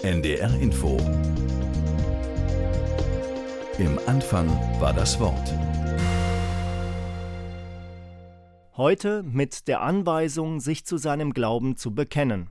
NDR Info. Im Anfang war das Wort. Heute mit der Anweisung, sich zu seinem Glauben zu bekennen.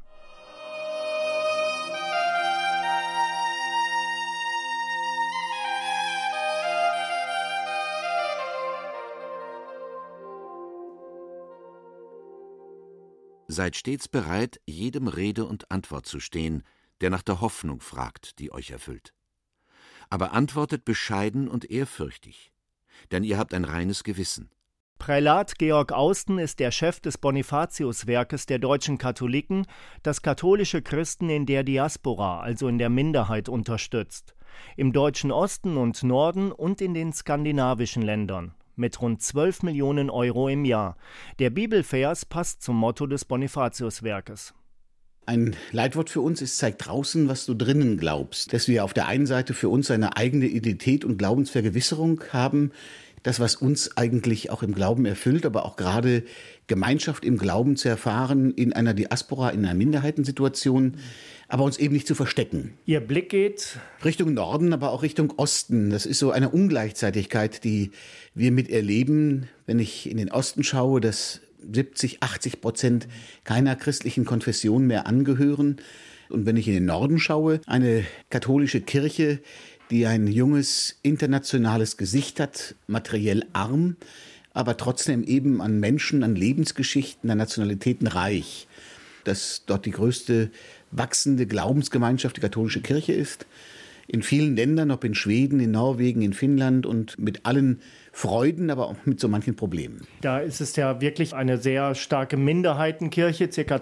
Seid stets bereit, jedem Rede und Antwort zu stehen, der nach der Hoffnung fragt, die euch erfüllt. Aber antwortet bescheiden und ehrfürchtig, denn ihr habt ein reines Gewissen. Prälat Georg Austen ist der Chef des Bonifatiuswerkes der deutschen Katholiken, das katholische Christen in der Diaspora, also in der Minderheit, unterstützt. Im deutschen Osten und Norden und in den skandinavischen Ländern. Mit rund 12 Millionen Euro im Jahr. Der Bibelvers passt zum Motto des Bonifatiuswerkes. Ein Leitwort für uns ist: zeig draußen, was du drinnen glaubst. Dass wir auf der einen Seite für uns eine eigene Identität und Glaubensvergewisserung haben, das, was uns eigentlich auch im Glauben erfüllt, aber auch gerade Gemeinschaft im Glauben zu erfahren in einer Diaspora, in einer Minderheitensituation, aber uns eben nicht zu verstecken. Ihr Blick geht Richtung Norden, aber auch Richtung Osten. Das ist so eine Ungleichzeitigkeit, die wir miterleben, wenn ich in den Osten schaue, dass 70-80% keiner christlichen Konfession mehr angehören. Und wenn ich in den Norden schaue, eine katholische Kirche, die ein junges, internationales Gesicht hat, materiell arm, aber trotzdem eben an Menschen, an Lebensgeschichten, an Nationalitäten reich. Dass dort die größte wachsende Glaubensgemeinschaft die katholische Kirche ist. In vielen Ländern, ob in Schweden, in Norwegen, in Finnland, und mit allen Freuden, aber auch mit so manchen Problemen. Da ist es ja wirklich eine sehr starke Minderheitenkirche, ca.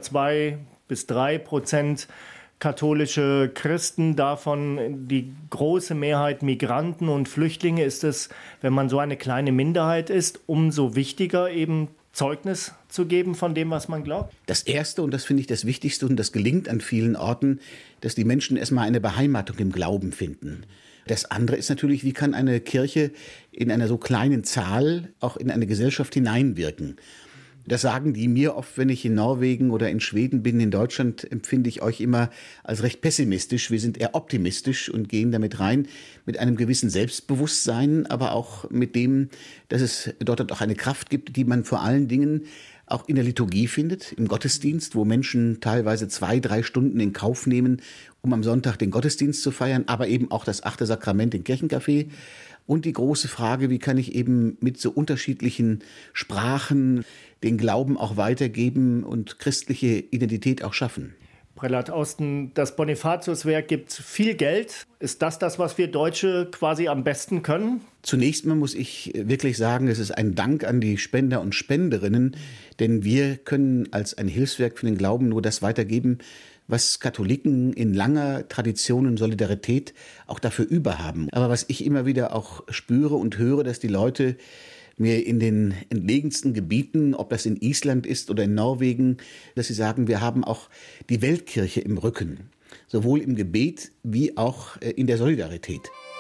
2-3% katholische Christen, davon die große Mehrheit Migranten und Flüchtlinge. Ist es, wenn man so eine kleine Minderheit ist, umso wichtiger, eben Zeugnis zu geben von dem, was man glaubt? Das Erste, und das finde ich das Wichtigste, und das gelingt an vielen Orten, dass die Menschen erstmal eine Beheimatung im Glauben finden. Das andere ist natürlich, wie kann eine Kirche in einer so kleinen Zahl auch in eine Gesellschaft hineinwirken? Das sagen die mir oft, wenn ich in Norwegen oder in Schweden bin. In Deutschland empfinde ich euch immer als recht pessimistisch. Wir sind eher optimistisch und gehen damit rein mit einem gewissen Selbstbewusstsein, aber auch mit dem, dass es dort auch eine Kraft gibt, die man vor allen Dingen auch in der Liturgie findet, im Gottesdienst, wo Menschen teilweise 2-3 Stunden in Kauf nehmen, um am Sonntag den Gottesdienst zu feiern, aber eben auch das 8. Sakrament im Kirchencafé. Und die große Frage, wie kann ich eben mit so unterschiedlichen Sprachen den Glauben auch weitergeben und christliche Identität auch schaffen. Prälat Austen, das Bonifatiuswerk gibt viel Geld. Ist das, was wir Deutsche quasi am besten können? Zunächst mal muss ich wirklich sagen, es ist ein Dank an die Spender und Spenderinnen, denn wir können als ein Hilfswerk für den Glauben nur das weitergeben, was Katholiken in langer Tradition und Solidarität auch dafür über haben. Aber was ich immer wieder auch spüre und höre, dass die Leute mir in den entlegensten Gebieten, ob das in Island ist oder in Norwegen, dass sie sagen, wir haben auch die Weltkirche im Rücken, sowohl im Gebet wie auch in der Solidarität.